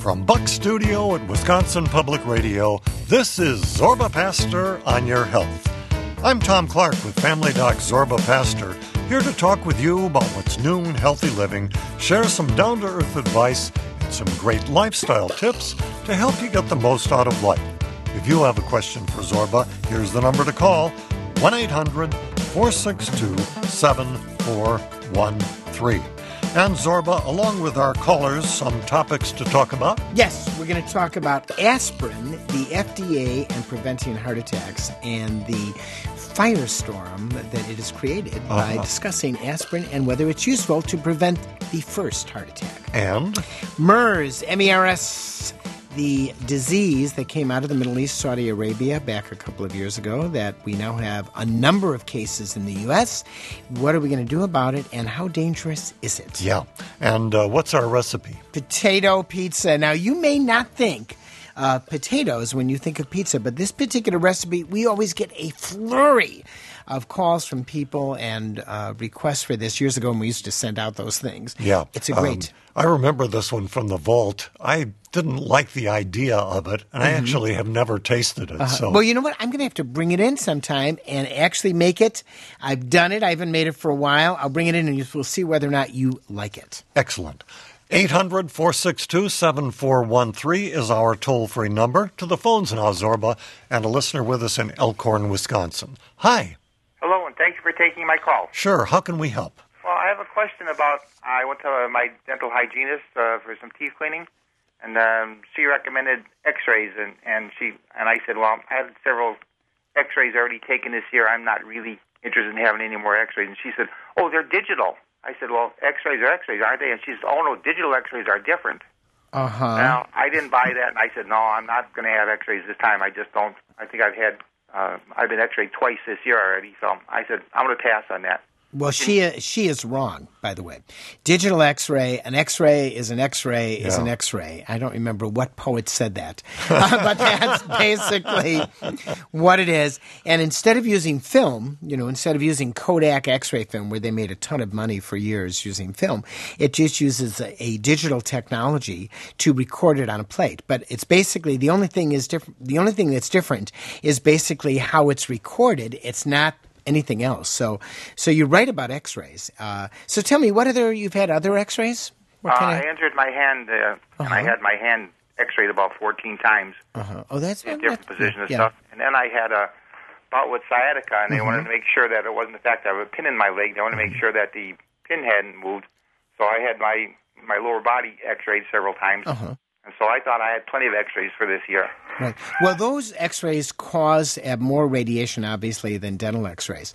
From Buck Studio at Wisconsin Public Radio, this is Zorba Pastor on Your Health. I'm Tom Clark with Family Doc Zorba Pastor, here to talk with you about what's new in healthy living, share some down-to-earth advice, and some great lifestyle tips to help you get the most out of life. If you have a question for Zorba, here's the number to call, 1-800-462-7413. And Zorba, along with our callers, some topics to talk about? Yes, we're going to talk about aspirin, the FDA and preventing heart attacks, and the firestorm that it has created by discussing aspirin and whether it's useful to prevent the first heart attack. And? MERS, M-E-R-S, the disease that came out of the Middle East, Saudi Arabia, back a couple of years ago, that we now have a number of cases in the U.S. What are we going to do about it, and how dangerous is it? Yeah. And what's our recipe? Potato pizza. Now, you may not think potatoes when you think of pizza, but this particular recipe, we always get a flurry of calls from people and requests for this. Years ago, when we used to send out those things. Yeah. It's a great... I remember this one from the vault. I didn't like the idea of it, and I actually have never tasted it. So. Well, you know what? I'm going to have to bring it in sometime and actually make it. I've done it. I haven't made it for a while. I'll bring it in, and we'll see whether or not you like it. Excellent. 800-462-7413 is our toll-free number. To the phones now, Zorba, and a listener with us in Elkhorn, Wisconsin. Hi. Hello, and thank you for taking my call. Sure. How can we help? Well, I have a question about, I went to my dental hygienist for some teeth cleaning, and she recommended x-rays, and I said, well, I have several x-rays already taken this year. I'm not really interested in having any more x-rays. And she said, oh, they're digital. I said, well, x-rays are x-rays, aren't they? And she said, oh, no, digital x-rays are different. Now, I didn't buy that, and I said, no, I'm not going to have x-rays this time. I just don't. I think I've been x-rayed twice this year already, so I said, I'm going to pass on that. Well, she is wrong, by the way. Digital X-ray, an X-ray is an X-ray is an X-ray. I don't remember what poet said that, but that's basically what it is. And instead of using film, instead of using Kodak X-ray film, where they made a ton of money for years using film, it just uses a digital technology to record it on a plate. But it's basically the only thing that's different is basically how it's recorded. It's not anything else. So you're right about x-rays. So tell me, you've had other x-rays? I injured my hand, and I had my hand x-rayed about 14 times. Oh, that's in different positions and stuff. And then I had a bout with sciatica, and they wanted to make sure that it wasn't the fact that I have a pin in my leg. They wanted to make sure that the pin hadn't moved. So I had my lower body x-rayed several times. And so I thought I had plenty of x-rays for this year. Right. Well, those x-rays cause more radiation, obviously, than dental x-rays.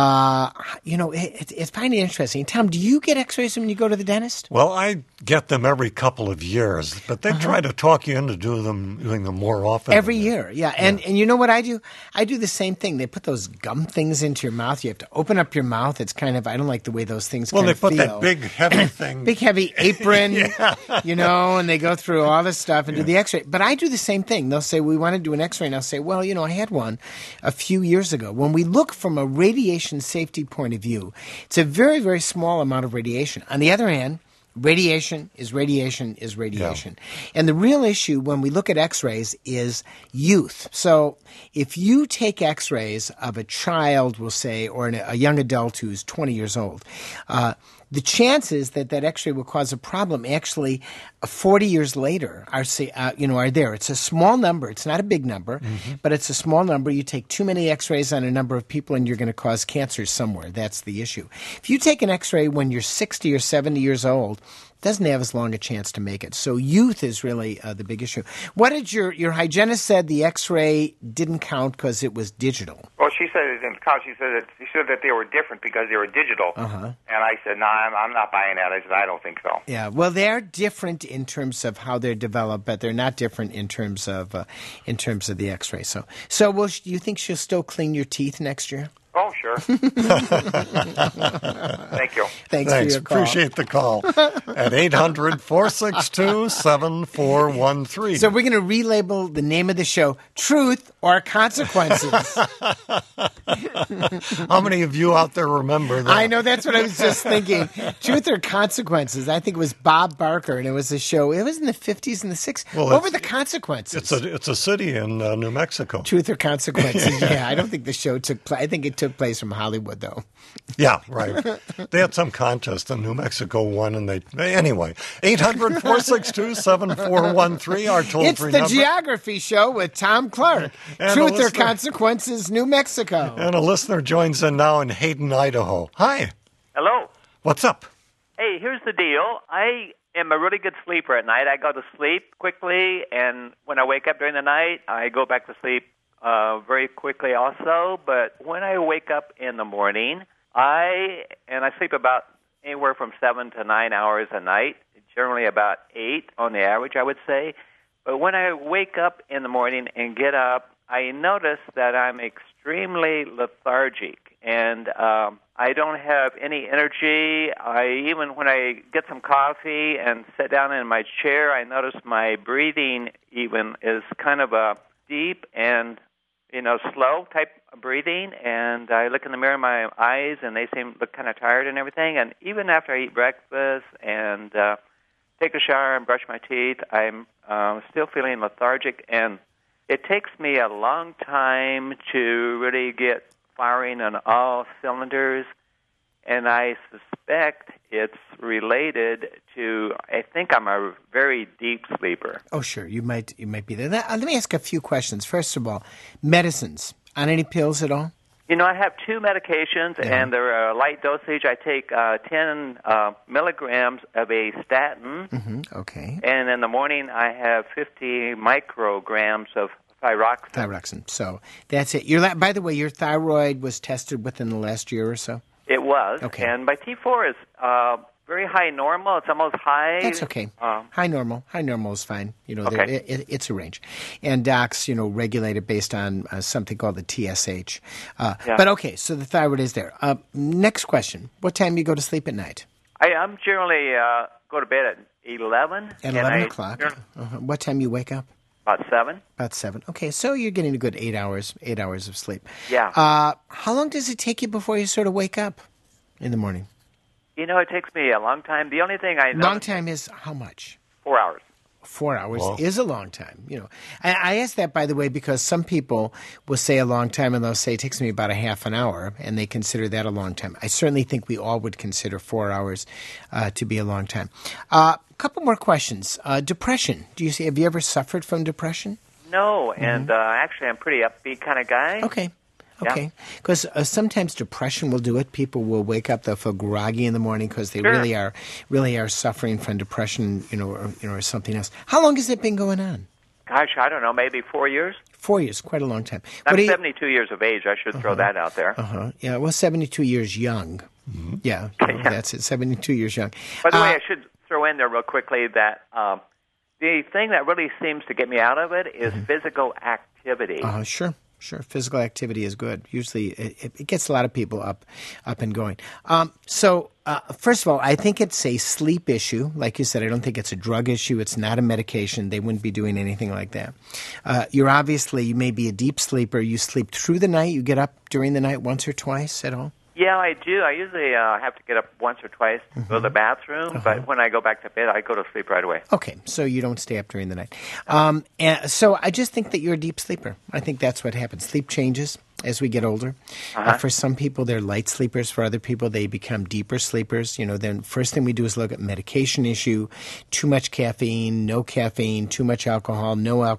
It's kind of interesting. Tom, do you get x-rays when you go to the dentist? Well, I get them every couple of years, but they try to talk you into doing them more often. Every year, yeah. And you know what I do? I do the same thing. They put those gum things into your mouth. You have to open up your mouth. It's kind of, I don't like the way those things kind of feel. Well, they put that big, heavy thing. Big, heavy apron, and they go through all this stuff and do the x-ray. But I do the same thing. They'll say, we want to do an x-ray. And I'll say, well, I had one a few years ago. When we look from a radiation safety point of view, it's a very, very small amount of radiation. On the other hand, radiation is radiation is radiation. Yeah. And the real issue when we look at x-rays is youth. So if you take x-rays of a child, we'll say, or a young adult who's 20 years old, the chances that x-ray will cause a problem actually 40 years later are there. It's a small number. It's not a big number, but it's a small number. You take too many x-rays on a number of people and you're going to cause cancer somewhere. That's the issue. If you take an x-ray when you're 60 or 70 years old, doesn't have as long a chance to make it. So youth is really the big issue. What did your hygienist said the x-ray didn't count because it was digital? Well, she said it didn't count. She said that they were different because they were digital. And I said, no, I'm not buying that. I said, I don't think so. Yeah, well, they're different in terms of how they're developed, but they're not different in terms of the x-ray. So do you think she'll still clean your teeth next year? Oh, sure. Thank you. Thanks for your call. Appreciate the call at 800-462-7413. So we're going to relabel the name of the show Truth or Consequences. How many of you out there remember that? I know, that's what I was just thinking. Truth or Consequences. I think it was Bob Barker, and it was a show. It was in the 50s and the 60s. Well, what were the consequences? It's a city in New Mexico. Truth or Consequences. Yeah, I don't think the show took place. I think it took place from Hollywood, though. Yeah, right. They had some contest and New Mexico won, and anyway, 800-462-7413, our toll-free It's the number. Geography Show with Tom Clark. And Truth or Consequences, New Mexico. And a listener joins in now in Hayden, Idaho. Hi. Hello. What's up? Hey, here's the deal. I am a really good sleeper at night. I go to sleep quickly, and when I wake up during the night, I go back to sleep very quickly also. But when I wake up in the morning, I sleep about anywhere from 7 to 9 hours a night, generally about 8 on the average, I would say. But when I wake up in the morning and get up, I notice that I'm extremely lethargic, and I don't have any energy. Even when I get some coffee and sit down in my chair, I notice my breathing even is kind of a deep and slow type of breathing, and I look in the mirror in my eyes, and they look kind of tired and everything. And even after I eat breakfast and take a shower and brush my teeth, I'm still feeling lethargic, and it takes me a long time to really get firing on all cylinders, and I suspect it's related to, I think I'm a very deep sleeper. Oh, sure. You might be there. Let me ask a few questions. First of all, medicines. On any pills at all? I have 2 medications, and they're a light dosage. I take 10 milligrams of a statin. Mm-hmm. Okay. And in the morning, I have 50 micrograms of thyroxine. Thyroxine. So that's it. By the way, your thyroid was tested within the last year or so? It was. Okay. And my T4 is very high normal. It's almost high. That's okay. High normal. High normal is fine. Okay. It's a range. And docs, regulate it based on something called the TSH. But okay, so the thyroid is there. Next question. What time do you go to sleep at night? I'm generally go to bed at 11. At 11 o'clock. What time you wake up? About 7. About 7. Okay, so you're getting a good 8 hours of sleep. Yeah. How long does it take you before you sort of wake up in the morning? It takes me a long time. The only thing I know... Long time is how much? 4 hours. 4 hours is a long time. I ask that, by the way, because some people will say a long time, and they'll say it takes me about a half an hour, and they consider that a long time. I certainly think we all would consider 4 hours to be a long time. A couple more questions. Depression. Have you ever suffered from depression? No, and actually I'm a pretty upbeat kind of guy. Okay. Because sometimes depression will do it. People will wake up, they'll feel groggy in the morning because they really are suffering from depression, or something else. How long has it been going on? Gosh, I don't know, maybe 4 years? 4 years, quite a long time. I'm 72 years of age. I should throw that out there. Yeah, well, 72 years young. Mm-hmm. Yeah, that's it, 72 years young. By the way, I should throw in there real quickly that the thing that really seems to get me out of it is physical activity. Sure. Physical activity is good. Usually it gets a lot of people up and going. So first of all, I think it's a sleep issue. Like you said, I don't think it's a drug issue. It's not a medication. They wouldn't be doing anything like that. You may be a deep sleeper. You sleep through the night. You get up during the night once or twice at all? Yeah, I do. I usually have to get up once or twice to go to the bathroom, but when I go back to bed, I go to sleep right away. Okay, so you don't stay up during the night. And so I just think that you're a deep sleeper. I think that's what happens. Sleep changes as we get older. For some people, they're light sleepers. For other people, they become deeper sleepers. Then first thing we do is look at medication issue, too much caffeine, too much alcohol,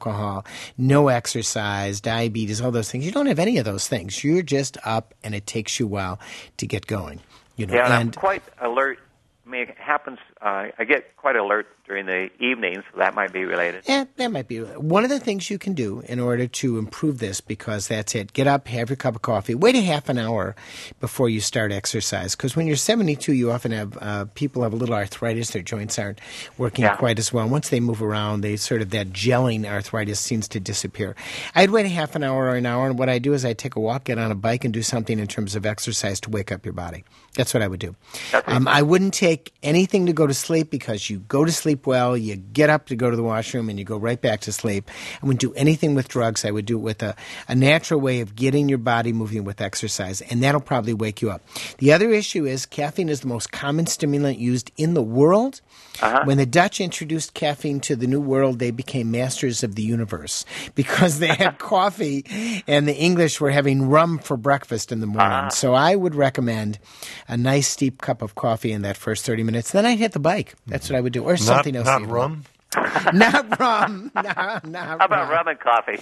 no exercise, diabetes, all those things. You don't have any of those things. You're just up, and it takes you a while to get going. Yeah, and I'm quite alert. I mean, it happens. I get quite alert during the evening, so that might be related. Yeah, that might be. One of the things you can do in order to improve this, because that's it, get up, have your cup of coffee, wait a half an hour before you start exercise. Because when you're 72, you often have people have a little arthritis. Their joints aren't working quite as well. Once they move around, they sort of, that gelling arthritis seems to disappear. I'd wait a half an hour or an hour, and what I do is I take a walk, get on a bike, and do something in terms of exercise to wake up your body. That's what I would do. I wouldn't take anything to go to sleep, because you go to sleep well, you get up to go to the washroom, and you go right back to sleep. I wouldn't do anything with drugs. I would do it with a natural way of getting your body moving with exercise, and that'll probably wake you up. The other issue is caffeine is the most common stimulant used in the world. When the Dutch introduced caffeine to the New World, they became masters of the universe because they had coffee, and the English were having rum for breakfast in the morning. So I would recommend a nice steep cup of coffee in that first 30 minutes. Then I'd hit the bike. That's what I would do. Or something else. Not rum? Not rum. Not How about rum and coffee?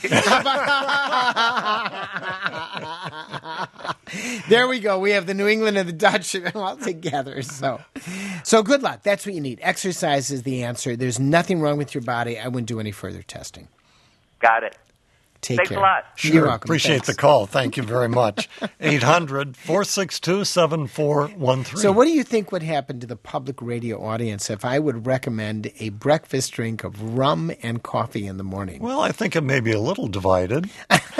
There we go. We have the New England and the Dutch all together. So good luck. That's what you need. Exercise is the answer. There's nothing wrong with your body. I wouldn't do any further testing. Got it. Thanks a lot. Sure. You're welcome. Appreciate the call. Thank you very much. 800-462-7413. So what do you think would happen to the public radio audience if I would recommend a breakfast drink of rum and coffee in the morning? Well, I think it may be a little divided.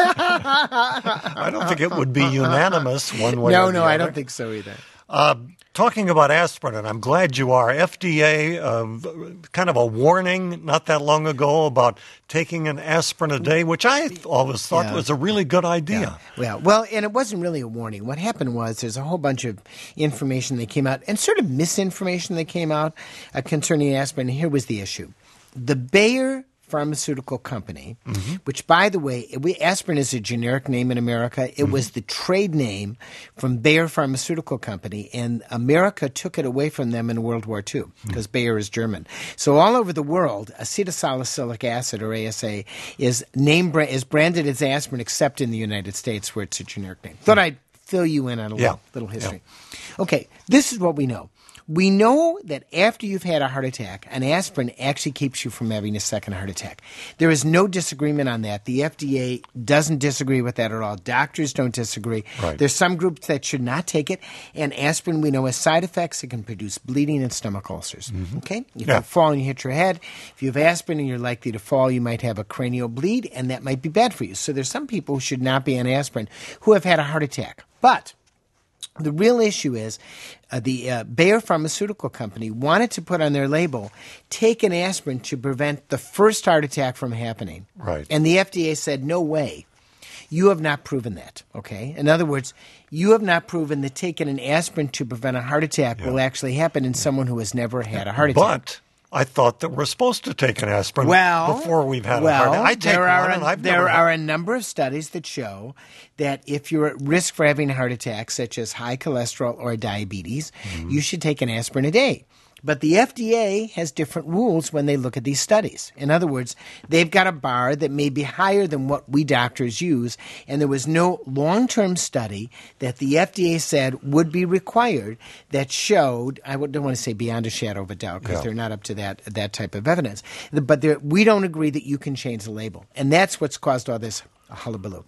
I don't think it would be unanimous one way or the other. No, I don't think so either. Talking about aspirin, and I'm glad you are. FDA, kind of a warning not that long ago about taking an aspirin a day, which I always thought was a really good idea. Yeah. Well, and it wasn't really a warning. What happened was there's a whole bunch of information that came out, and sort of misinformation that came out concerning aspirin. And here was the issue. The Bayer Pharmaceutical Company, which, by the way, aspirin is a generic name in America. It was the trade name from Bayer Pharmaceutical Company, and America took it away from them in World War II because Bayer is German. So all over the world, acetylsalicylic acid, or ASA, is branded as aspirin, except in the United States where it's a generic name. Thought I'd fill you in on a little history. Yeah. Okay, this is what we know. We know that after you've had a heart attack, an aspirin actually keeps you from having a second heart attack. There is no disagreement on that. The FDA doesn't disagree with that at all. Doctors don't disagree. Right. There's some groups that should not take it. And aspirin, we know, has side effects. It can produce bleeding and stomach ulcers. Okay? If you fall and you hit your head, if you have aspirin and you're likely to fall, you might have a cranial bleed, and that might be bad for you. So there's some people who should not be on aspirin who have had a heart attack. But the real issue is the Bayer Pharmaceutical Company wanted to put on their label, take an aspirin to prevent the first heart attack from happening. Right. And the FDA said, no way. You have not proven that, okay? In other words, you have not proven that taking an aspirin to prevent a heart attack will actually happen in someone who has never had a heart attack. But I thought that we're supposed to take an aspirin before we've had a heart attack. I take one, and I've never There are a number of studies that show that if you're at risk for having a heart attack, such as high cholesterol or diabetes, you should take an aspirin a day. But the FDA has different rules when they look at these studies. In other words, they've got a bar that may be higher than what we doctors use, and there was no long-term study that the FDA said would be required that showed, I don't want to say beyond a shadow of a doubt because they're not up to that type of evidence, but we don't agree that you can change the label. And that's what's caused all this hullabaloo.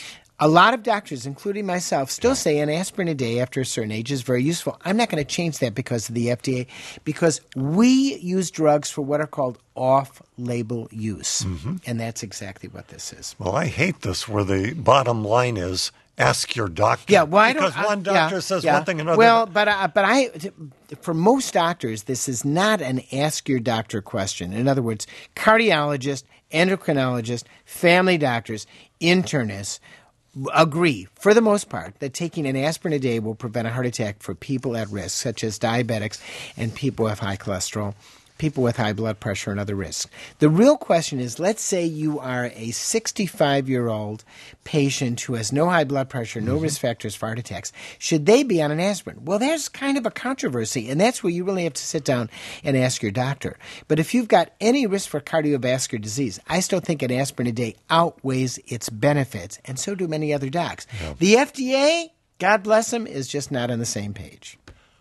A lot of doctors, including myself, still say an aspirin a day after a certain age is very useful. I'm not going to change that because of the FDA, because we use drugs for what are called off-label use. And that's exactly what this is. Well, I hate this where the bottom line is ask your doctor. Yeah, well, because one doctor says one thing, another. Well, for most doctors, this is not an ask your doctor question. In other words, cardiologist, endocrinologist, family doctors, internists agree, for the most part, that taking an aspirin a day will prevent a heart attack for people at risk, such as diabetics and people with high cholesterol, people with high blood pressure, and other risks. The real question is, let's say you are a 65-year-old patient who has no high blood pressure, no risk factors for heart attacks. Should they be on an aspirin? Well, there's kind of a controversy, and that's where you really have to sit down and ask your doctor. But if you've got any risk for cardiovascular disease, I still think an aspirin a day outweighs its benefits, and so do many other docs. The FDA, God bless them, is just not on the same page.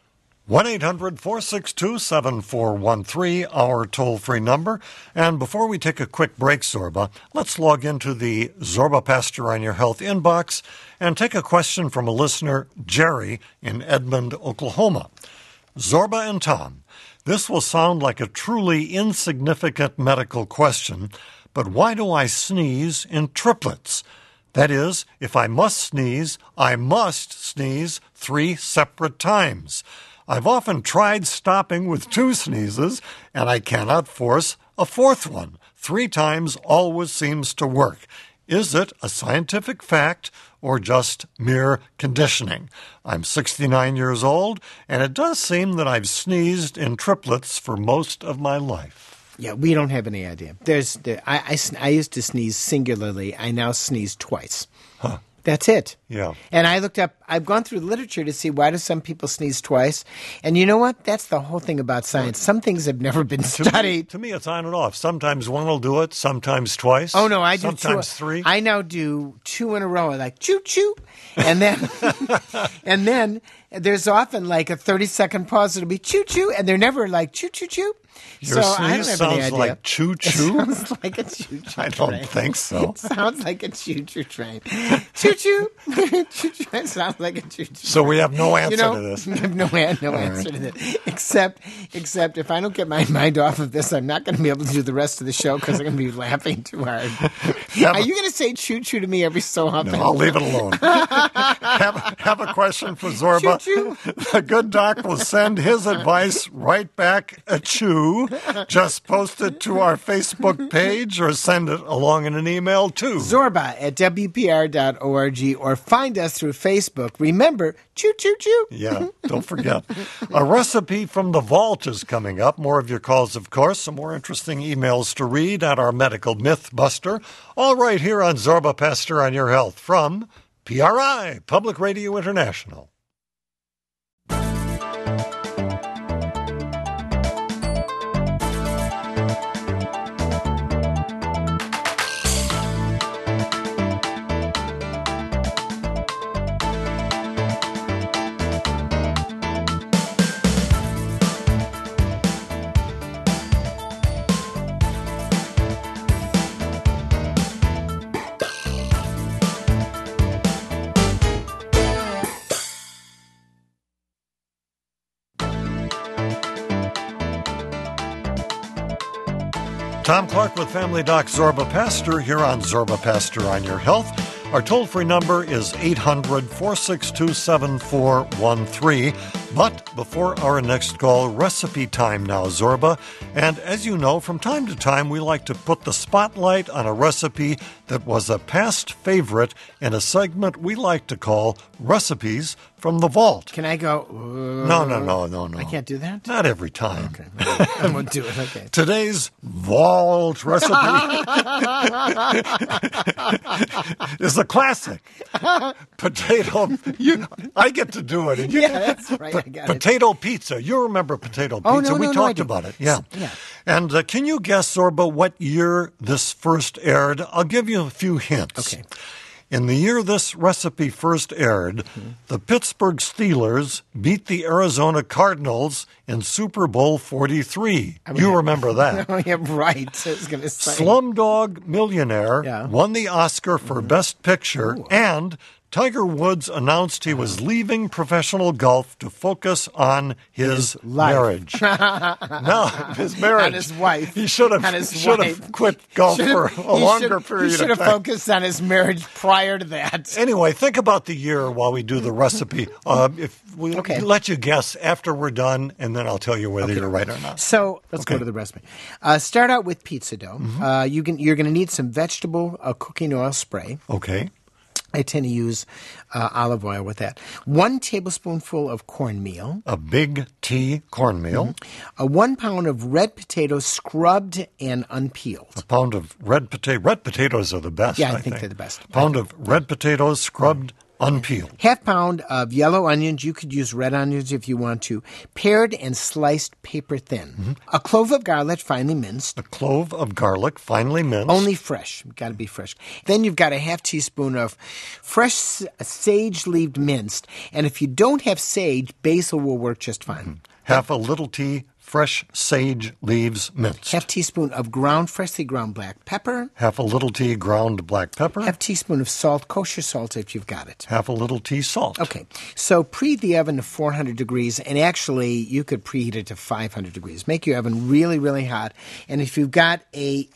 1-800-462-7413, our toll-free number. And before we take a quick break, Zorba, let's log into the Zorba Pastor on Your Health inbox and take a question from a listener, Jerry, in Edmond, Oklahoma. Zorba and Tom, this will sound like a truly insignificant medical question, but why do I sneeze in triplets? That is, if I must sneeze, I must sneeze 3 separate times. I've often tried stopping with 2 sneezes, and I cannot force a 4th one. 3 times always seems to work. Is it a scientific fact or just mere conditioning? I'm 69 years old, and it does seem that I've sneezed in triplets for most of my life. Yeah, we don't have any idea. I used to sneeze singularly. I now sneeze twice. Huh. That's it. Yeah. And I've gone through the literature to see why do some people sneeze twice. And you know what? That's the whole thing about science. Some things have never been studied. To me, it's on and off. Sometimes one will do it, sometimes twice. Oh, no, I do sometimes 2. 3. I now do 2 in a row. I like choo-choo. And then, and then there's often like a 30-second pause. It'll be choo-choo. And they're never like choo-choo-choo. Your so I don't sneeze have any sounds idea. like choo-choo? It sounds like a choo-choo I train. don't think so. It sounds like a choo-choo train. Choo-choo. Choo-choo. It sounds like a choo-choo So we have no answer to this. We have no answer to this. Except if I don't get my mind off of this, I'm not going to be able to do the rest of the show because I'm going to be laughing too hard. Are you going to say choo-choo to me every so often? No, I'll leave it alone. have a question for Zorba. Choo-choo. The good doc will send his advice right back at you. Just post it to our Facebook page or send it along in an email to Zorba@WPR.org or find us through Facebook. Remember, choo-choo-choo. Yeah, don't forget. A recipe from the vault is coming up. More of your calls, of course. Some more interesting emails to read at our Medical Myth Buster. All right here on Zorba Pastor on Your Health from PRI, Public Radio International. Tom Clark with Family Doc Zorba Pastor here on Zorba Pastor on Your Health. Our toll-free number is 800-462-7413. But before our next call, recipe time now, Zorba. And as you know, from time to time, we like to put the spotlight on a recipe that was a past favorite in a segment we like to call Recipes from the Vault. Can I go? No. I can't do that? Not every time. Okay. I won't do it. Okay. Today's Vault recipe is a classic. Potato. I get to do it. And That's right. I got potato pizza. You remember potato pizza. We talked about it. Yeah. And can you guess, Zorba, what year this first aired? I'll give you a few hints. Okay. In the year this recipe first aired, the Pittsburgh Steelers beat the Arizona Cardinals in Super Bowl 43. You remember that. Oh, yeah, right. I was going to say. Slumdog Millionaire won the Oscar for Best Picture, and Tiger Woods announced he was leaving professional golf to focus on his marriage. No, his marriage. On his wife. He should have quit golf for a longer period of time. He should have focused on his marriage prior to that. Anyway, think about the year while we do the recipe. If we let you guess after we're done, and then I'll tell you whether you're right or not. So let's go to the recipe. Start out with pizza dough. You're going to need some vegetable cooking oil spray. Okay. I tend to use olive oil with that. 1 tablespoonful of cornmeal. A big T cornmeal. 1 pound of red potatoes scrubbed and unpeeled. A pound of red potatoes. Red potatoes are the best, Yeah, I think they're the best. A pound of red potatoes scrubbed Unpeeled. Half pound of yellow onions. You could use red onions if you want to. Pared and sliced paper thin. Mm-hmm. A clove of garlic finely minced. A clove of garlic, finely minced. Only fresh. Got to be fresh. Then you've got a half teaspoon of fresh sage leaf minced. And if you don't have sage, basil will work just fine. Mm-hmm. Half a little tea, fresh sage leaves minced. Half teaspoon of freshly ground black pepper. Half a little tea ground black pepper. Half teaspoon of salt, kosher salt if you've got it. Half a little tea salt. Okay, so preheat the oven to 400 degrees, and actually you could preheat it to 500 degrees. Make your oven really, really hot. And if you've got a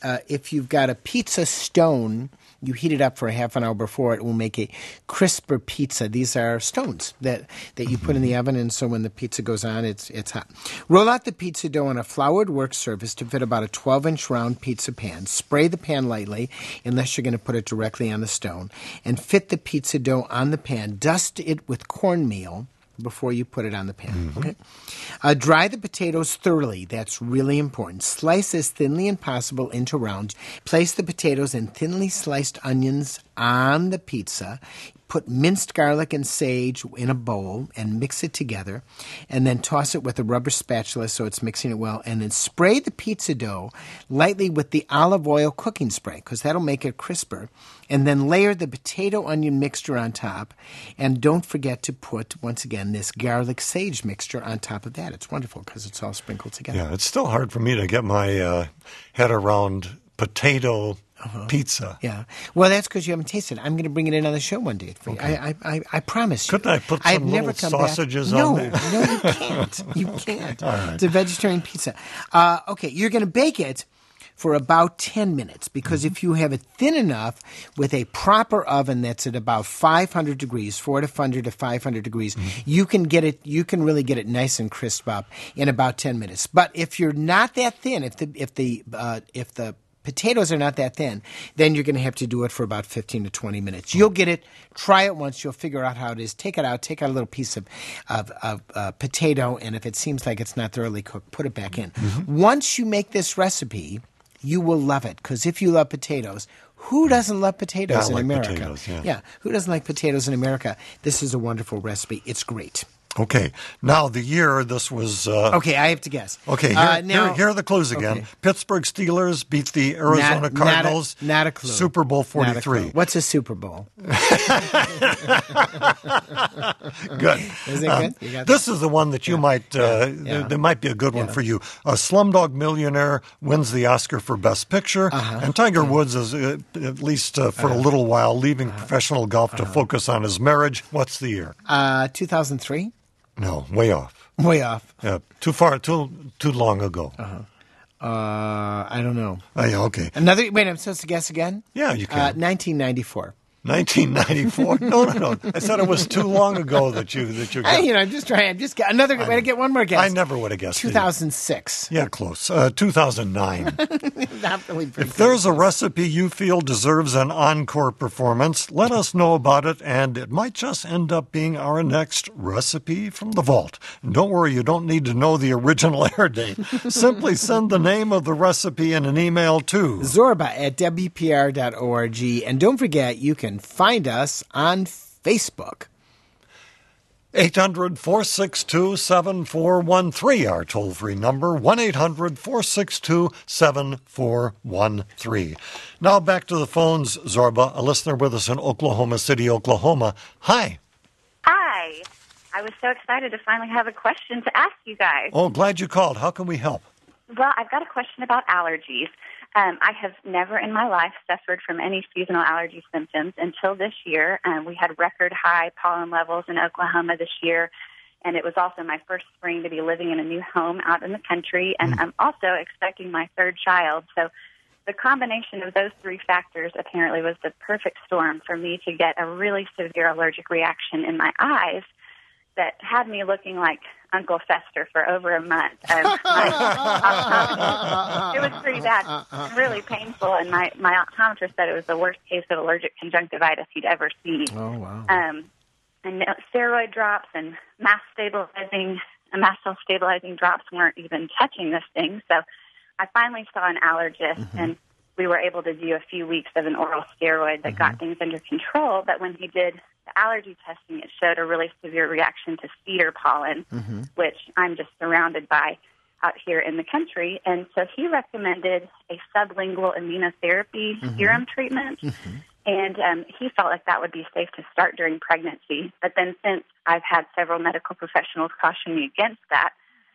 pizza stone, you heat it up for a half an hour before, it will make a crisper pizza. These are stones that you put in the oven, and so when the pizza goes on, it's hot. Roll out the pizza dough on a floured work surface to fit about a 12-inch round pizza pan. Spray the pan lightly, unless you're going to put it directly on the stone, and fit the pizza dough on the pan. Dust it with cornmeal before you put it on the pan. Okay. Dry the potatoes thoroughly. That's really important. Slice as thinly as possible into rounds. Place the potatoes and thinly sliced onions on the pizza. Put minced garlic and sage in a bowl and mix it together, and then toss it with a rubber spatula so it's mixing it well, and then spray the pizza dough lightly with the olive oil cooking spray because that'll make it crisper, and then layer the potato-onion mixture on top, and don't forget to put, once again, this garlic-sage mixture on top of that. It's wonderful because it's all sprinkled together. Yeah, it's still hard for me to get my head around potato pizza. Yeah. Well, that's because you haven't tasted it. I'm going to bring it in on the show one day for you. Okay. I promise you. Couldn't I put some little sausages on there? No, you can't. You can't. All right. It's a vegetarian pizza. Okay, you're going to bake it for about 10 minutes because if you have it thin enough with a proper oven that's at about 500 degrees, 400 to 500 degrees, you can really get it nice and crisp up in about 10 minutes. But if you're not that thin, if the potatoes are not that thin, then you're going to have to do it for about 15 to 20 minutes. You'll get it. Try it once. You'll figure out how it is. Take out a little piece of potato, and if it seems like it's not thoroughly cooked, put it back in. Once you make this recipe, you will love it because if you love potatoes, who doesn't love potatoes in America? Potatoes, yeah, who doesn't like potatoes in America? This is a wonderful recipe. It's great. Okay. Now, the year this was... okay, I have to guess. Okay, here are the clues again. Okay. Pittsburgh Steelers beat the Arizona Cardinals. Not a clue. Super Bowl 43. What's a Super Bowl? Good. Is it good? You got This is the one that you might... Yeah. There might be a good one for you. A Slumdog Millionaire wins the Oscar for Best Picture, and Tiger Woods is, at least for a little while, leaving professional golf to focus on his marriage. What's the year? 2003? No, way off. Way off. Too far, too long ago. I don't know. Yeah, okay. Wait, I'm supposed to guess again? Yeah, you can. 1994. 1994? No. I said it was too long ago that you got. I'm just trying. Way to get one more guess. I never would have guessed 2006. Yeah, close. 2009. Not really pretty If there's a recipe you feel deserves an encore performance, let us know about it, and it might just end up being our next recipe from the vault. And don't worry, you don't need to know the original air date. Simply send the name of the recipe in an email to Zorba@WPR.org. And don't forget, you can find us on Facebook. 800-462-7413, our toll-free number, 1-800-462-7413. Now back to the phones, Zorba, a listener with us in Oklahoma City, Oklahoma. Hi. Hi. I was so excited to finally have a question to ask you guys. Oh, glad you called. How can we help? Well, I've got a question about allergies. I have never in my life suffered from any seasonal allergy symptoms until this year. We had record high pollen levels in Oklahoma this year, and it was also my first spring to be living in a new home out in the country, and I'm also expecting my third child. So the combination of those three factors apparently was the perfect storm for me to get a really severe allergic reaction in my eyes that had me looking like Uncle Fester for over a month. It was pretty bad, really painful, and my optometrist said it was the worst case of allergic conjunctivitis he'd ever seen. Oh, wow. And steroid drops and mast cell stabilizing drops weren't even touching this thing. So I finally saw an allergist, and we were able to do a few weeks of an oral steroid that got things under control. But when he did the allergy testing, it showed a really severe reaction to cedar pollen, which I'm just surrounded by out here in the country. And so he recommended a sublingual immunotherapy serum treatment. And he felt like that would be safe to start during pregnancy. But then since I've had several medical professionals caution me against that,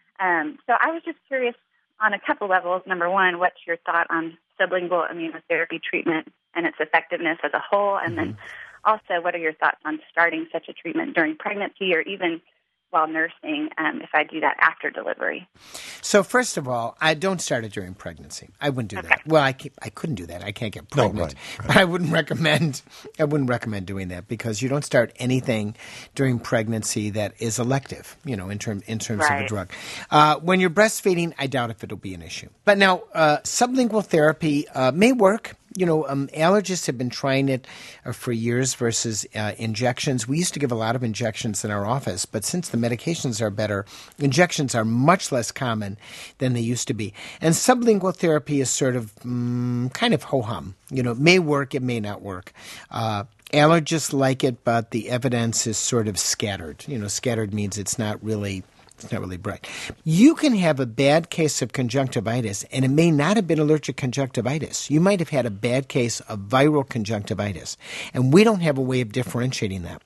so I was just curious on a couple levels. Number one, what's your thought on sublingual immunotherapy treatment and its effectiveness as a whole? And then also, what are your thoughts on starting such a treatment during pregnancy or even while nursing if I do that after delivery? So first of all, I don't start it during pregnancy. I wouldn't do that. Well, I couldn't do that. I can't get pregnant. Right. But I wouldn't recommend doing that because you don't start anything during pregnancy that is elective, in terms of a drug. When you're breastfeeding, I doubt if it'll be an issue. But now, sublingual therapy may work. Allergists have been trying it for years versus injections. We used to give a lot of injections in our office, but since the medications are better, injections are much less common than they used to be. And sublingual therapy is sort of kind of ho-hum. It may work, it may not work. Allergists like it, but the evidence is sort of scattered. Scattered means it's not really bright. You can have a bad case of conjunctivitis, and it may not have been allergic conjunctivitis. You might have had a bad case of viral conjunctivitis, and we don't have a way of differentiating that.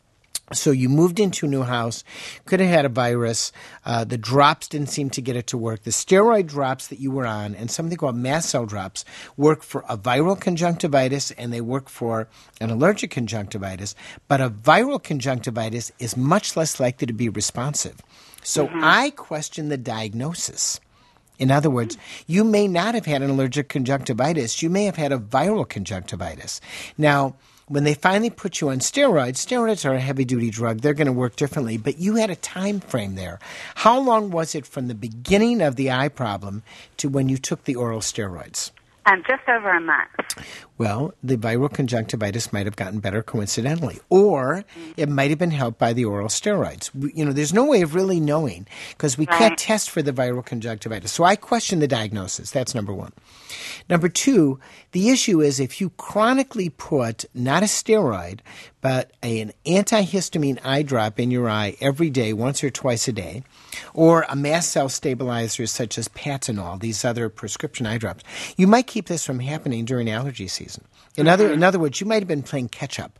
So you moved into a new house, could have had a virus. The drops didn't seem to get it to work. The steroid drops that you were on and something called mast cell drops work for a viral conjunctivitis and they work for an allergic conjunctivitis. But a viral conjunctivitis is much less likely to be responsive. So I question the diagnosis. In other words, you may not have had an allergic conjunctivitis. You may have had a viral conjunctivitis. Now, when they finally put you on steroids are a heavy-duty drug. They're going to work differently. But you had a time frame there. How long was it from the beginning of the eye problem to when you took the oral steroids? Just over a month. Well, the viral conjunctivitis might have gotten better coincidentally, or it might have been helped by the oral steroids. There's no way of really knowing because we can't test for the viral conjunctivitis. So I question the diagnosis. That's number one. Number two, the issue is if you chronically put not a steroid, but an antihistamine eye drop in your eye every day, once or twice a day, or a mast cell stabilizer such as Patanol, these other prescription eye drops, you might keep this from happening during allergy season. In other words, you might have been playing catch up.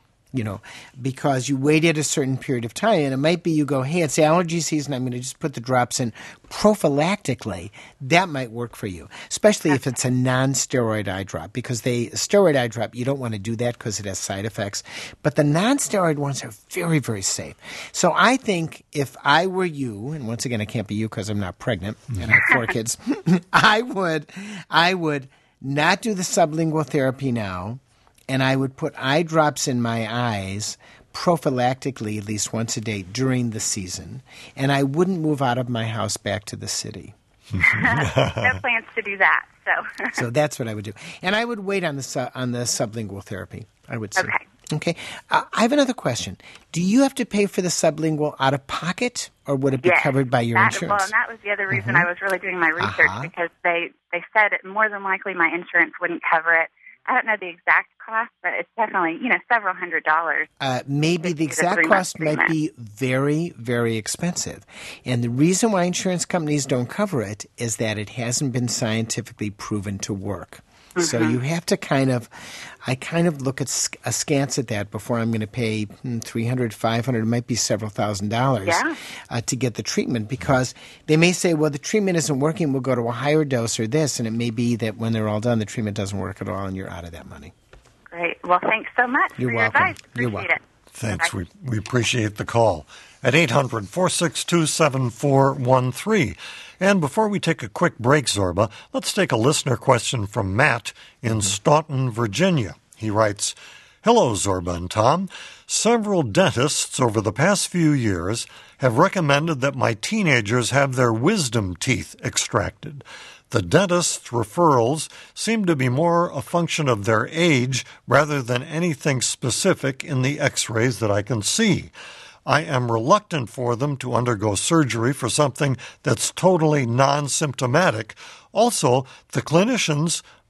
Because you waited a certain period of time, and it might be you go, hey, it's allergy season, I'm going to just put the drops in prophylactically. That might work for you, especially if it's a non-steroid eye drop, because a steroid eye drop, you don't want to do that because it has side effects. But the non-steroid ones are very, very safe. So I think if I were you, and once again, I can't be you because I'm not pregnant and I have 4 kids, I would not do the sublingual therapy now. And I would put eye drops in my eyes prophylactically at least once a day during the season. And I wouldn't move out of my house back to the city. No plans to do that. So that's what I would do. And I would wait on the sublingual therapy, I would say. Okay. I have another question. Do you have to pay for the sublingual out of pocket, or would it be covered by your insurance? Well, and that was the other reason I was really doing my research, because they said more than likely my insurance wouldn't cover it. I don't know the exact cost, but it's definitely, several $100s. Maybe the exact cost might be very, very expensive. And the reason why insurance companies don't cover it is that it hasn't been scientifically proven to work. So you have to I look at askance at that before I'm going to pay $300, $500, it might be several $1,000s to get the treatment, because they may say, well, the treatment isn't working, we'll go to a higher dose or this, and it may be that when they're all done, the treatment doesn't work at all and you're out of that money. Great. Well, thanks so much for your advice. You're welcome. It. Thanks. We appreciate the call at 800-462-7413. And before we take a quick break, Zorba, let's take a listener question from Matt in Staunton, Virginia. He writes, hello, Zorba and Tom. Several dentists over the past few years have recommended that my teenagers have their wisdom teeth extracted. The dentist's referrals seem to be more a function of their age rather than anything specific in the x-rays that I can see. I am reluctant for them to undergo surgery for something that's totally non-symptomatic. Also, the clinicians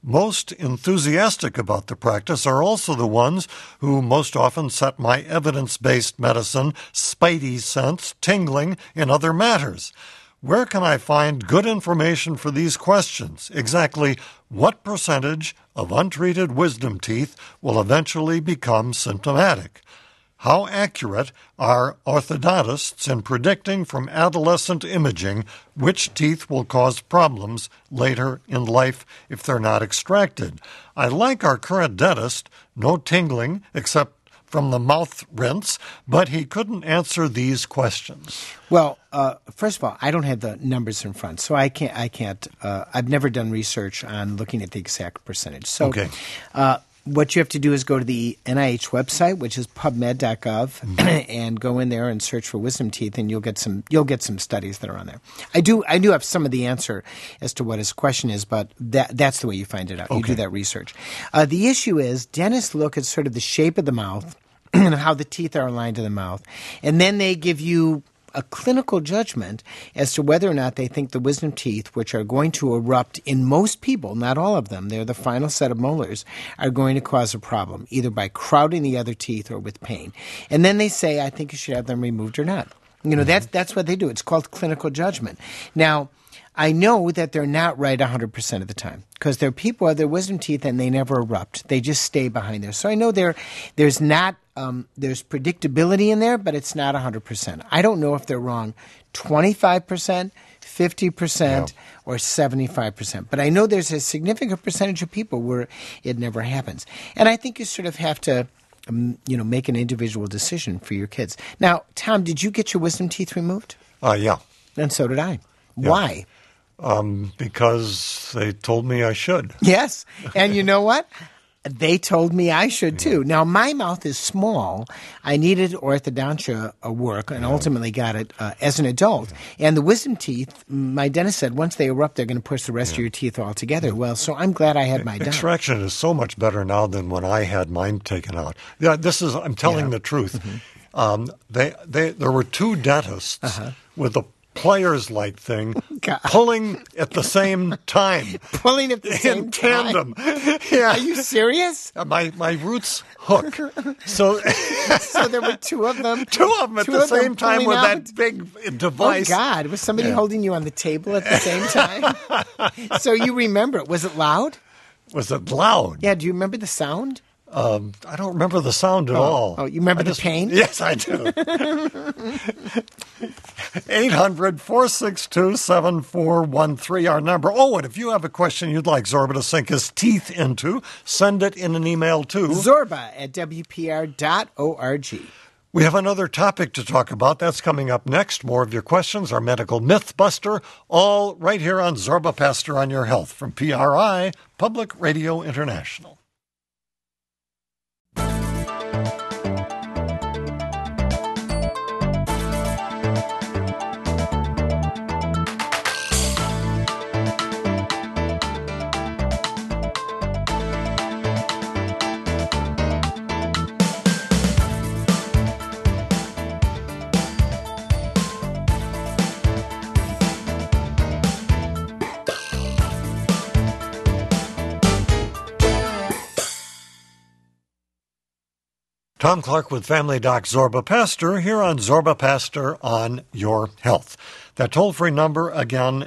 Most enthusiastic about the practice are also the ones who most often set my evidence-based medicine spidey sense tingling in other matters. Where can I find good information for these questions? Exactly what percentage of untreated wisdom teeth will eventually become symptomatic? How accurate are orthodontists in predicting from adolescent imaging which teeth will cause problems later in life if they're not extracted? I like our current dentist, no tingling except from the mouth rinse, but he couldn't answer these questions. Well, first of all, I don't have the numbers in front, so I can't. I've never done research on looking at the exact percentage. So, okay. What you have to do is go to the NIH website, which is PubMed.gov, and go in there and search for wisdom teeth, and you'll get some studies that are on there. I do have some of the answer as to what his question is, but that's the way you find it out. Okay. You do that research. The issue is dentists look at sort of the shape of the mouth and how the teeth are aligned to the mouth, and then they give you a clinical judgment as to whether or not they think the wisdom teeth, which are going to erupt in most people, not all of them, they're the final set of molars, are going to cause a problem, either by crowding the other teeth or with pain. And then they say, I think you should have them removed or not. You know, that's what they do. It's called clinical judgment. Now, I know that they're not right 100% of the time because there are people who have their wisdom teeth and they never erupt. They just stay behind there. So I know there's predictability in there, but it's not 100%. I don't know if they're wrong 25%, 50%, or 75%. But I know there's a significant percentage of people where it never happens. And I think you sort of have to make an individual decision for your kids. Now, Tom, did you get your wisdom teeth removed? Yeah. And so did I. Yeah. Why? Because they told me I should. Yes. And you know what? They told me I should too. Now, my mouth is small. I needed orthodontia work and ultimately got it as an adult. And the wisdom teeth, my dentist said, once they erupt, they're going to push the rest of your teeth all together. Well, so I'm glad I had my done. Extraction is so much better now than when I had mine taken out. Yeah, I'm telling the truth. Mm-hmm. There were two dentists with a pliers-like thing pulling at the same time. Pulling at the same time? In tandem. Yeah. Are you serious? My roots hook. So there were two of them? Two of them at the same time with that big device. Oh, God. Was somebody holding you on the table at the same time? So you remember it. Was it loud? Was it loud? Yeah. Do you remember the sound? I don't remember the sound at all. Oh, you remember the pain? Yes, I do. 800-462-7413, our number. Oh, and if you have a question you'd like Zorba to sink his teeth into, send it in an email to zorba@wpr.org. We have another topic to talk about. That's coming up next. More of your questions, our medical myth buster, all right here on Zorba Pastor on Your Health from PRI, Public Radio International. Tom Clark with Family Doc Zorba Pastor here on Zorba Pastor on Your Health. That toll-free number, again,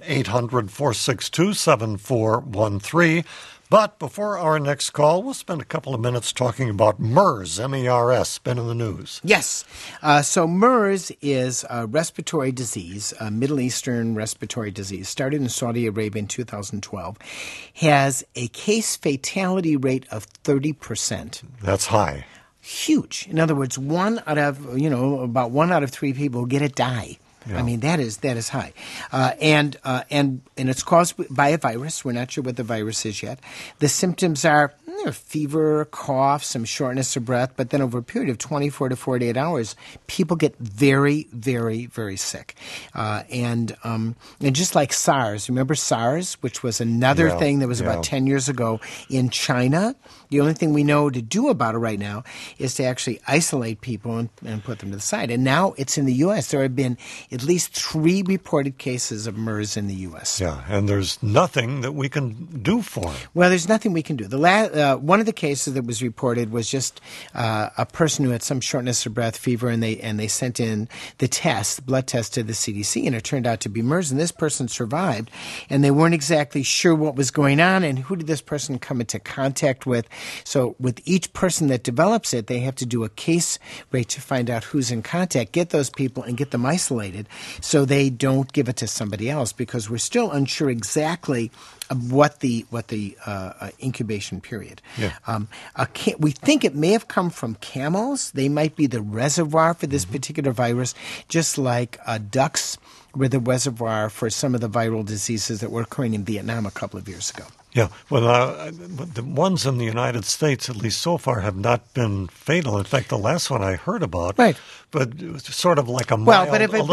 800-462-7413. But before our next call, we'll spend a couple of minutes talking about MERS, M-E-R-S, been in the news. Yes. So MERS is a respiratory disease, a Middle Eastern respiratory disease, started in Saudi Arabia in 2012, has a case fatality rate of 30%. That's high. Huge. In other words, about 1 out of 3 people who get it die. Yeah. I mean, that is high. And it's caused by a virus. We're not sure what the virus is yet. The symptoms are are fever, cough, some shortness of breath, but then over a period of 24 to 48 hours, people get very, very, very sick. And just like SARS, remember SARS, which was another thing that was about 10 years ago in China? The only thing we know to do about it right now is to actually isolate people and put them to the side. And now it's in the U.S. There have been at least 3 reported cases of MERS in the U.S. Yeah, and there's nothing that we can do for it. Well, there's nothing we can do. One of the cases that was reported was just a person who had some shortness of breath, fever, and they sent in the blood test to the CDC, and it turned out to be MERS, and this person survived, and they weren't exactly sure what was going on and who did this person come into contact with. So with each person that develops it, they have to do a case rate to find out who's in contact, get those people, and get them isolated so they don't give it to somebody else, because we're still unsure exactly of what the incubation period. Yeah. We think it may have come from camels. They might be the reservoir for this particular virus, just like ducks were the reservoir for some of the viral diseases that were occurring in Vietnam a couple of years ago. Yeah, well, the ones in the United States, at least so far, have not been fatal. In fact, the last one I heard about, right, but sort of like a mild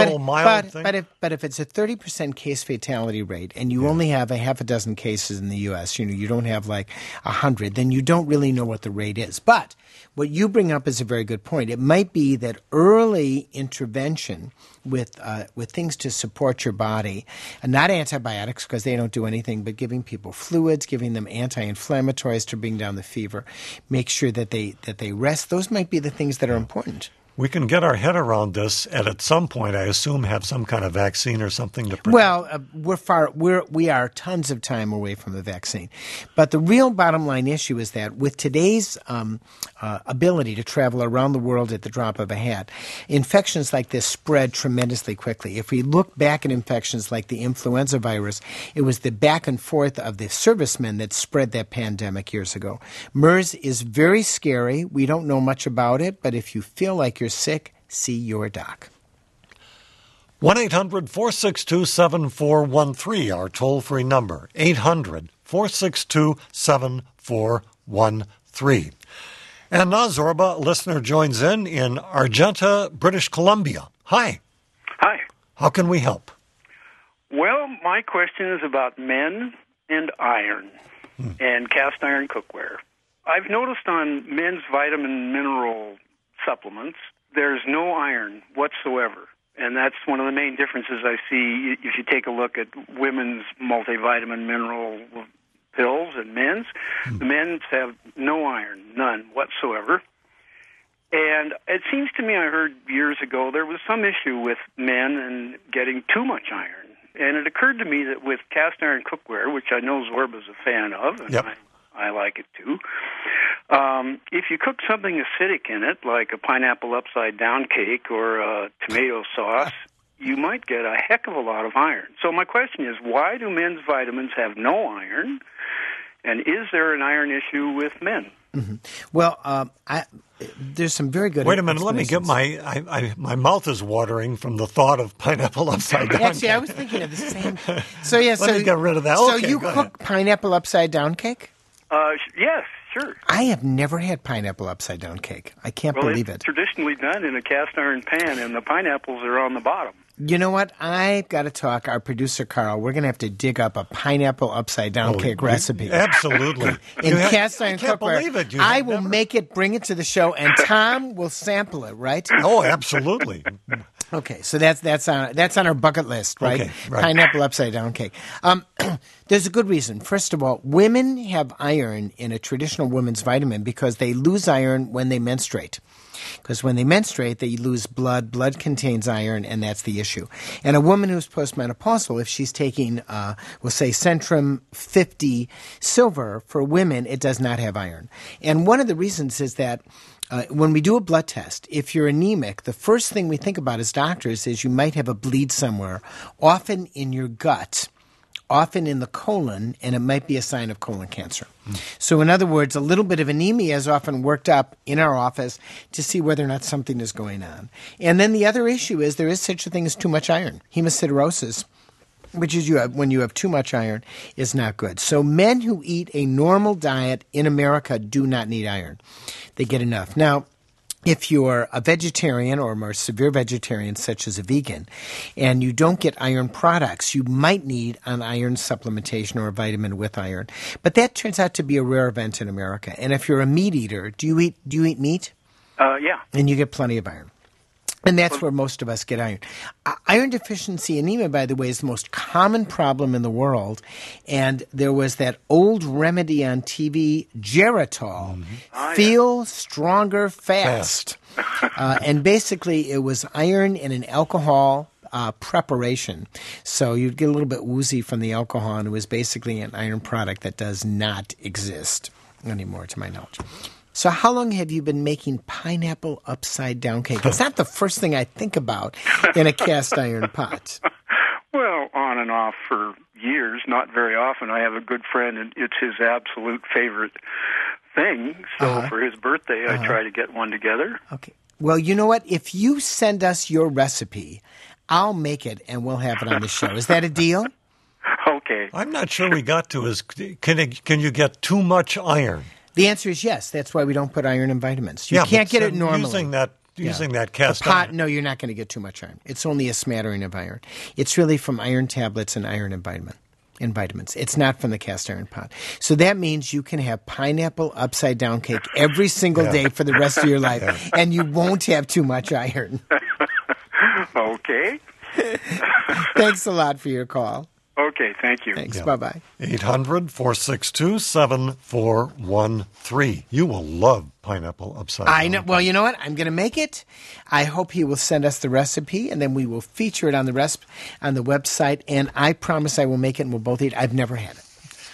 thing. But if it's a 30% case fatality rate, and you only have a half a dozen cases in the U.S., you don't have like 100, then you don't really know what the rate is. But what you bring up is a very good point. It might be that early intervention with things to support your body, and not antibiotics because they don't do anything, but giving people fluids, giving them anti-inflammatories to bring down the fever, make sure that they rest. Those might be the things that are important. We can get our head around this, and at some point, I assume, have some kind of vaccine or something to protect. Well, we are tons of time away from the vaccine, but the real bottom line issue is that with today's ability to travel around the world at the drop of a hat, infections like this spread tremendously quickly. If we look back at infections like the influenza virus, it was the back and forth of the servicemen that spread that pandemic years ago. MERS is very scary. We don't know much about it, but if you feel like you're sick, see your doc. 1-800-462-7413, our toll-free number. 800-462-7413. And now, Zorba, a listener joins in Argenta, British Columbia. Hi. Hi. How can we help? Well, my question is about men and iron and cast iron cookware. I've noticed on men's vitamin mineral supplements, there's no iron whatsoever. And that's one of the main differences I see if you take a look at women's multivitamin mineral pills and men's. The men's have no iron, none whatsoever. And it seems to me, I heard years ago, there was some issue with men and getting too much iron. And it occurred to me that with cast iron cookware, which I know Zorba's a fan of, and I like it too, if you cook something acidic in it, like a pineapple upside-down cake or a tomato sauce, you might get a heck of a lot of iron. So my question is, why do men's vitamins have no iron? And is there an iron issue with men? Mm-hmm. Well, there's some very good. Wait a minute. Let me get my mouth is watering from the thought of pineapple upside down. Actually, I was thinking of the same. So let me get rid of that. So okay, you cook pineapple upside down cake? Yes, sure. I have never had pineapple upside down cake. I can't believe it. It's traditionally done in a cast iron pan, and the pineapples are on the bottom. You know what? I've got to talk. Our producer, Carl, we're going to have to dig up a pineapple upside-down cake recipe. Absolutely. In cast iron cookware. I can't believe it. I will make it, bring it to the show, and Tom will sample it, right? Oh, absolutely. Okay, so that's on our bucket list, right? Okay, right. Pineapple upside-down cake. There's a good reason. First of all, women have iron in a traditional women's vitamin because they lose iron when they menstruate. Because when they menstruate, they lose blood. Blood contains iron, and that's the issue. And a woman who's postmenopausal, if she's taking, we'll say, Centrum 50 silver, for women, it does not have iron. And one of the reasons is that when we do a blood test, if you're anemic, the first thing we think about as doctors is you might have a bleed somewhere, often in your gut, often in the colon, and it might be a sign of colon cancer. So in other words, a little bit of anemia is often worked up in our office to see whether or not something is going on. And then the other issue is there is such a thing as too much iron, hemosiderosis. which is when you have too much iron, is not good. So men who eat a normal diet in America do not need iron. They get enough. Now, if you're a vegetarian or a more severe vegetarian, such as a vegan, and you don't get iron products, you might need an iron supplementation or a vitamin with iron. But that turns out to be a rare event in America. And if you're a meat eater, do you eat meat? Yeah. And you get plenty of iron. And that's where most of us get iron. Iron deficiency anemia, by the way, is the most common problem in the world. And there was that old remedy on TV, Geritol. Feel stronger fast. And basically, it was iron in an alcohol preparation. So you'd get a little bit woozy from the alcohol, and it was basically an iron product that does not exist anymore, to my knowledge. So how long have you been making pineapple upside-down cake? It's not the first thing I think about in a cast iron pot. Well, on and off for years, not very often. I have a good friend, and it's his absolute favorite thing. So for his birthday, I try to get one together. Okay. Well, you know what? If you send us your recipe, I'll make it, and we'll have it on the show. Is that a deal? Okay. I'm not sure we got to is can you get too much iron? The answer is yes. That's why we don't put iron in vitamins. You can't get it normally. Using that cast pot, iron. No, you're not going to get too much iron. It's only a smattering of iron. It's really from iron tablets and iron and vitamins. It's not from the cast iron pot. So that means you can have pineapple upside down cake every single day for the rest of your life, and you won't have too much iron. Okay. Thanks a lot for your call. Okay, thank you. Thanks. Bye-bye. 800-462-7413. You will love pineapple upside down. I know. Well, you know what? I'm going to make it. I hope he will send us the recipe, and then we will feature it on the website. And I promise I will make it, and we'll both eat. I've never had it.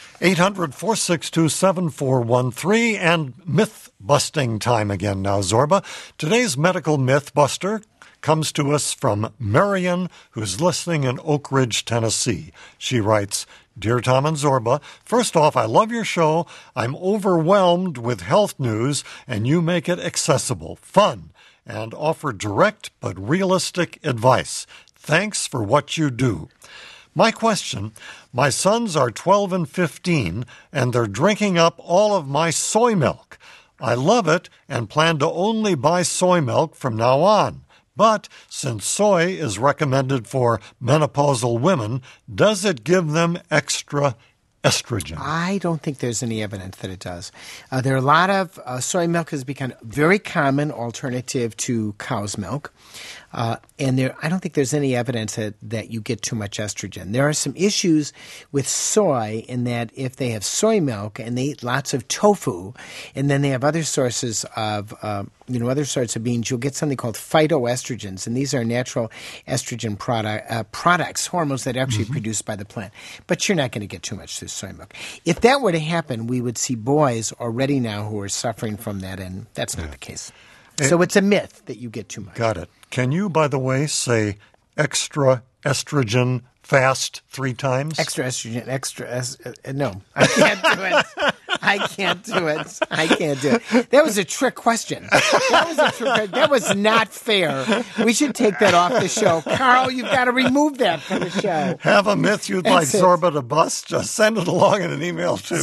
800-462-7413, and myth-busting time again now, Zorba. Today's medical myth-buster comes to us from Marion, who's listening in Oak Ridge, Tennessee. She writes, Dear Tom and Zorba, first off, I love your show. I'm overwhelmed with health news, and you make it accessible, fun, and offer direct but realistic advice. Thanks for what you do. My question, my sons are 12 and 15, and they're drinking up all of my soy milk. I love it and plan to only buy soy milk from now on. But since soy is recommended for menopausal women, does it give them extra estrogen? I don't think there's any evidence that it does. There are a lot of soy milk has become a very common alternative to cow's milk. And I don't think there's any evidence that you get too much estrogen. There are some issues with soy in that if they have soy milk and they eat lots of tofu, and then they have other sources of other sorts of beans, you'll get something called phytoestrogens, and these are natural estrogen products, hormones that are actually produced by the plant. But you're not going to get too much through soy milk. If that were to happen, we would see boys already now who are suffering from that, and that's not the case. So it's a myth that you get too much. Got it. Can you, by the way, say extra estrogen fast 3 times? Extra estrogen, no, I can't do it. I can't do it. That was a trick question. That was not fair. We should take that off the show. Carl, you've got to remove that from the show. Have a myth you'd like Zorba to bust? Just send it along in an email to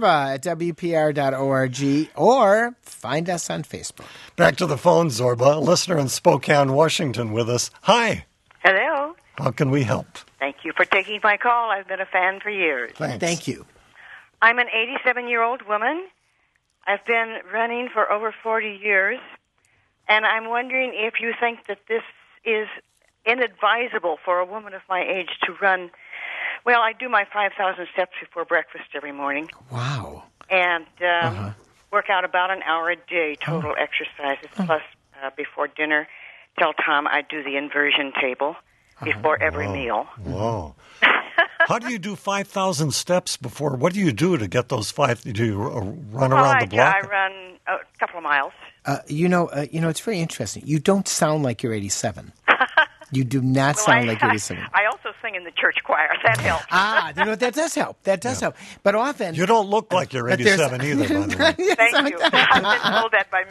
Zorba@WPR.org or find us on Facebook. Back to the phone, Zorba. A listener in Spokane, Washington with us. Hi. Hello. How can we help? Thank you for taking my call. I've been a fan for years. Thanks. Thank you. I'm an 87-year-old woman. I've been running for over 40 years, and I'm wondering if you think that this is inadvisable for a woman of my age to run. Well, I do my 5,000 steps before breakfast every morning. Wow. And work out about an hour a day, total exercises, plus before dinner. Tell Tom I do the inversion table before every meal. Whoa. How do you do 5,000 steps before? What do you do to get those 5? Do you run around the block? I run a couple of miles. It's very interesting. You don't sound like you're 87. You do not sound like 87. I also sing in the church choir. That helps. That does help. That does help. But often... You don't look like you're 87 either, by the way. Thank you. I've been told that by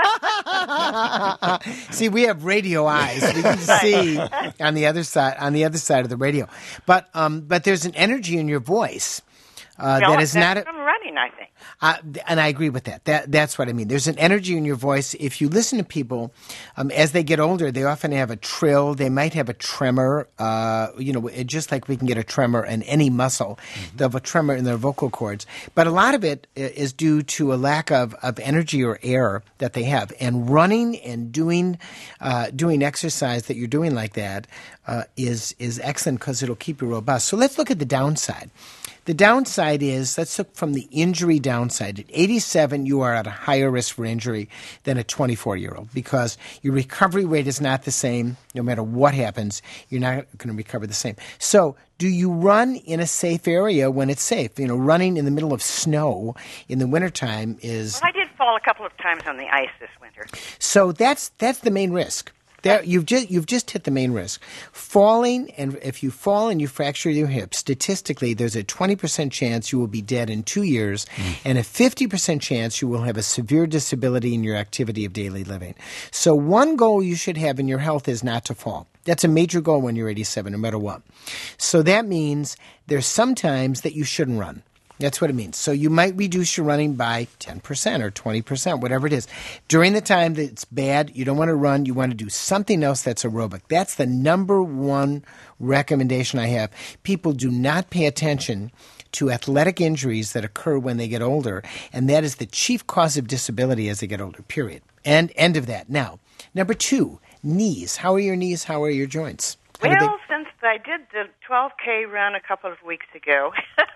many. See, we have radio eyes. We can see on the other side of the radio. But there's an energy in your voice that is not from running, I think. And I agree with that. That's what I mean. There's an energy in your voice. If you listen to people, as they get older, they often have a trill. They might have a tremor. Just like we can get a tremor in any muscle, they have a tremor in their vocal cords. But a lot of it is due to a lack of energy or air that they have. And running and doing exercise that you're doing like that is excellent because it'll keep you robust. So let's look at the downside. The downside is, let's look from the injury downside. At 87, you are at a higher risk for injury than a 24-year-old because your recovery rate is not the same. No matter what happens, you're not going to recover the same. So do you run in a safe area when it's safe? Running in the middle of snow in the wintertime is... Well, I did fall a couple of times on the ice this winter. So that's the main risk. You've just hit the main risk. Falling, and if you fall and you fracture your hip, statistically, there's a 20% chance you will be dead in 2 years, and a 50% chance you will have a severe disability in your activity of daily living. So one goal you should have in your health is not to fall. That's a major goal when you're 87, no matter what. So that means there's some times that you shouldn't run. That's what it means. So you might reduce your running by 10% or 20%, whatever it is. During the time that it's bad, you don't want to run. You want to do something else that's aerobic. That's the number one recommendation I have. People do not pay attention to athletic injuries that occur when they get older, and that is the chief cause of disability as they get older, period. And end of that. Now, number 2, knees. How are your knees? How are your joints? Well, since I did the 12K run a couple of weeks ago,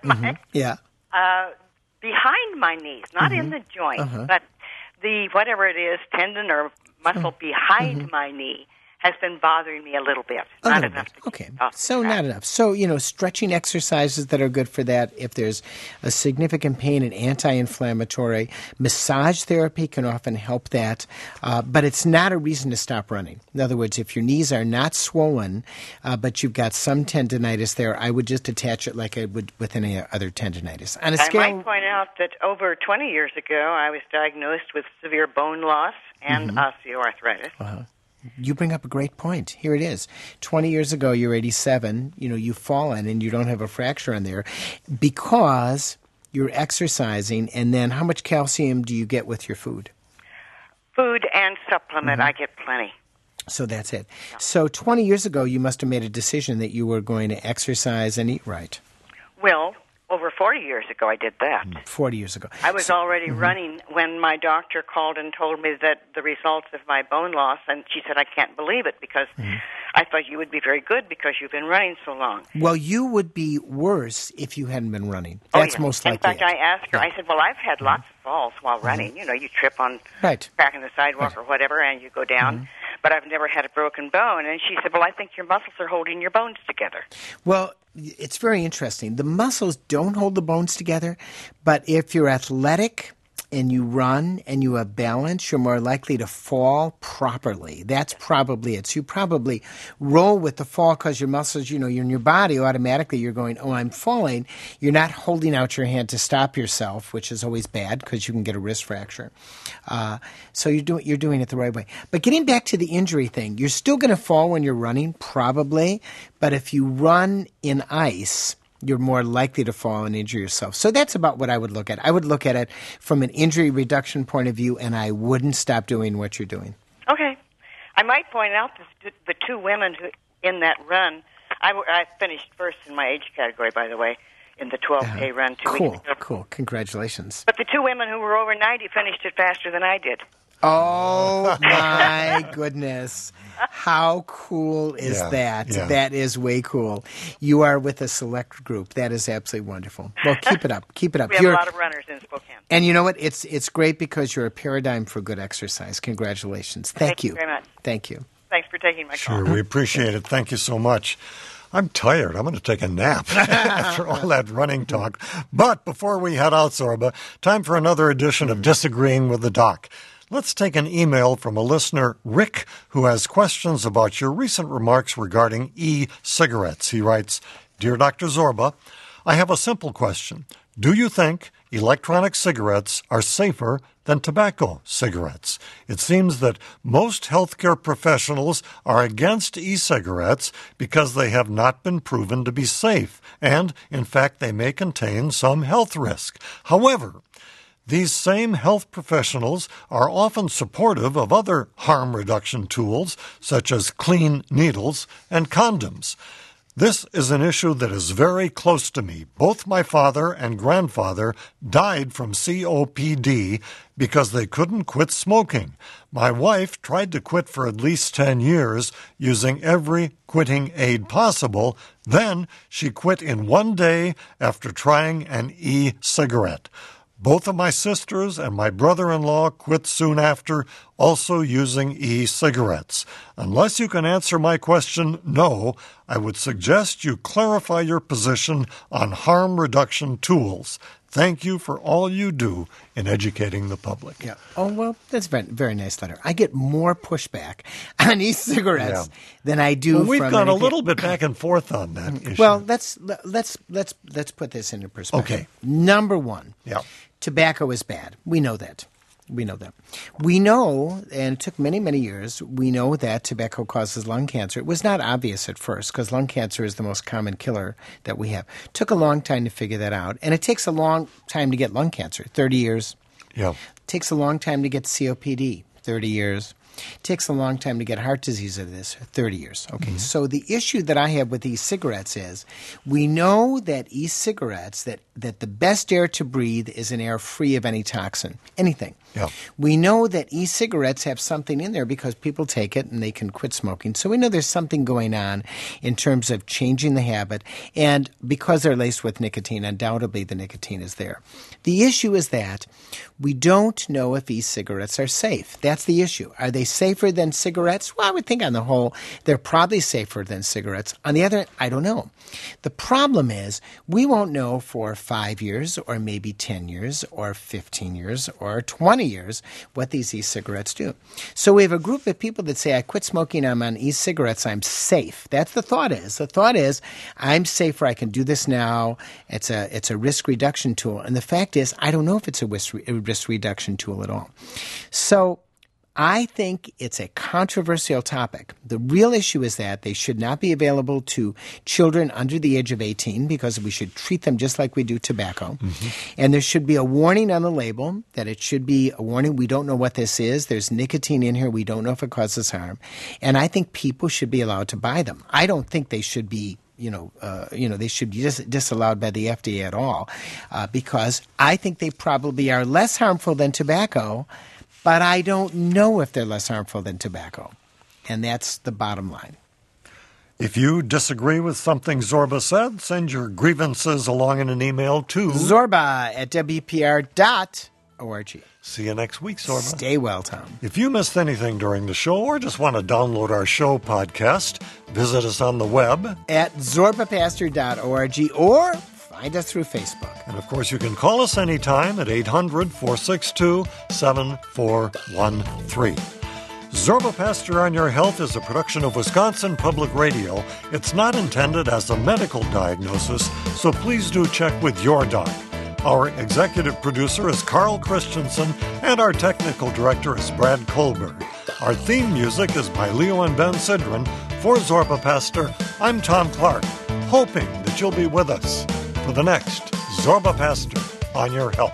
behind my knees, not in the joint, but the whatever it is, tendon or muscle behind my knee has been bothering me a little bit. Not enough. Okay, so not enough. So, stretching exercises that are good for that. If there's a significant pain, an anti-inflammatory massage therapy can often help that. But it's not a reason to stop running. In other words, if your knees are not swollen, but you've got some tendinitis there, I would just attach it like I would with any other tendinitis. On a scale, I might point out that over 20 years ago, I was diagnosed with severe bone loss and osteoarthritis. You bring up a great point. Here it is. 20 years ago, you're 87. You've fallen and you don't have a fracture in there because you're exercising. And then how much calcium do you get with your food? Food and supplement. I get plenty. So that's it. So 20 years ago, you must have made a decision that you were going to exercise and eat right. Well, over 40 years ago, I did that. 40 years ago. I was already running when my doctor called and told me that the results of my bone loss, and she said, I can't believe it because I thought you would be very good because you've been running so long. Well, you would be worse if you hadn't been running. That's most likely. In fact, I asked her, I said, well, I've had lots of falls while running. You trip on cracking the sidewalk or whatever, and you go down. But I've never had a broken bone. And she said, well, I think your muscles are holding your bones together. Well, it's very interesting. The muscles don't hold the bones together, but if you're athletic and you run and you have balance, you're more likely to fall properly. That's probably it. So you probably roll with the fall because your muscles, you're in your body, automatically you're going, oh, I'm falling. You're not holding out your hand to stop yourself, which is always bad because you can get a wrist fracture. So you're doing it the right way. But getting back to the injury thing, you're still going to fall when you're running, probably. But if you run in ice, you're more likely to fall and injure yourself. So that's about what I would look at. I would look at it from an injury reduction point of view, and I wouldn't stop doing what you're doing. Okay. I might point out the two women who in that run, I finished first in my age category, by the way, in the 12K run 2 weeks ago. Cool. Congratulations. But the two women who were over 90 finished it faster than I did. Oh, my goodness. How cool is that? Yeah. That is way cool. You are with a select group. That is absolutely wonderful. Well, keep it up. Keep it up. We have a lot of runners in Spokane. And you know what? It's great because you're a paradigm for good exercise. Congratulations. Thank you very much. Thank you. Thanks for taking my call. Sure, we appreciate it. Thank you so much. I'm tired. I'm going to take a nap after all that running talk. But before we head out, Zorba, time for another edition of Disagreeing with the Doc. Let's take an email from a listener, Rick, who has questions about your recent remarks regarding e-cigarettes. He writes, Dear Dr. Zorba, I have a simple question. Do you think electronic cigarettes are safer than tobacco cigarettes? It seems that most healthcare professionals are against e-cigarettes because they have not been proven to be safe, and, in fact, they may contain some health risk. However, these same health professionals are often supportive of other harm reduction tools, such as clean needles and condoms. This is an issue that is very close to me. Both my father and grandfather died from COPD because they couldn't quit smoking. My wife tried to quit for at least 10 years using every quitting aid possible. Then she quit in one day after trying an e-cigarette. Both of my sisters and my brother-in-law quit soon after, also using e-cigarettes. Unless you can answer my question, no, I would suggest you clarify your position on harm reduction tools. Thank you for all you do in educating the public. Yeah. Oh, well, that's a very nice letter. I get more pushback on e-cigarettes than I do we've from gone a little bit back and forth on that issue. Well, let's put this into perspective. Okay. Number one, tobacco is bad. We know that. We know, and it took many, many years, we know that tobacco causes lung cancer. It was not obvious at first because lung cancer is the most common killer that we have. It took a long time to figure that out. And it takes a long time to get lung cancer, 30 years. Yeah. It takes a long time to get COPD, 30 years. It takes a long time to get heart disease of this, 30 years. Okay, So the issue that I have with e-cigarettes is we know that e-cigarettes, that the best air to breathe is an air free of any toxin, anything. Yeah. We know that e-cigarettes have something in there because people take it and they can quit smoking. So we know there's something going on in terms of changing the habit. And because they're laced with nicotine, undoubtedly the nicotine is there. The issue is that we don't know if e-cigarettes are safe. That's the issue. Are they safer than cigarettes? Well, I would think on the whole they're probably safer than cigarettes. On the other hand, I don't know. The problem is we won't know for 5 years or maybe 10 years or 15 years or 20 years what these e-cigarettes do. So we have a group of people that say, I quit smoking, I'm on e-cigarettes, I'm safe. That's the thought is. The thought is, I'm safer, I can do this now. It's a risk reduction tool. And the fact is, I don't know if it's a risk reduction tool at all. So I think it's a controversial topic. The real issue is that they should not be available to children under the age of 18 because we should treat them just like we do tobacco. And there should be a warning on the label that it should be a warning. We don't know what this is. There's nicotine in here. We don't know if it causes harm. And I think people should be allowed to buy them. I don't think they should be they should be disallowed by the FDA at all because I think they probably are less harmful than tobacco, but I don't know if they're less harmful than tobacco. And that's the bottom line. If you disagree with something Zorba said, send your grievances along in an email to zorba@wpr.org. See you next week, Zorba. Stay well, Tom. If you missed anything during the show or just want to download our show podcast, visit us on the web at zorbapastor.org or find us through Facebook. And, of course, you can call us anytime at 800-462-7413. Zorba Pastor on Your Health is a production of Wisconsin Public Radio. It's not intended as a medical diagnosis, so please do check with your doc. Our executive producer is Carl Christensen, and our technical director is Brad Kohlberg. Our theme music is by Leo and Ben Sidran. For Zorba Pastor, I'm Tom Clark, hoping that you'll be with us for the next Zorba Pastor on Your Health.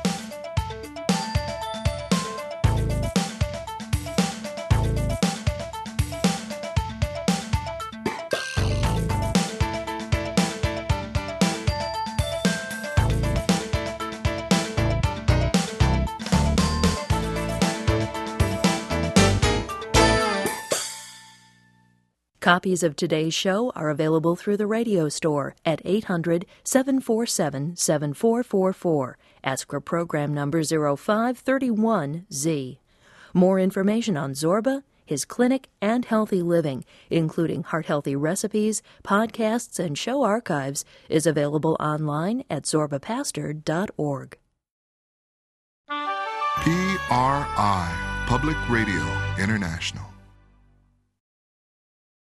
Copies of today's show are available through the radio store at 800-747-7444. Ask for program number 0531Z. More information on Zorba, his clinic, and healthy living, including heart-healthy recipes, podcasts, and show archives, is available online at zorbapastor.org. PRI, Public Radio International.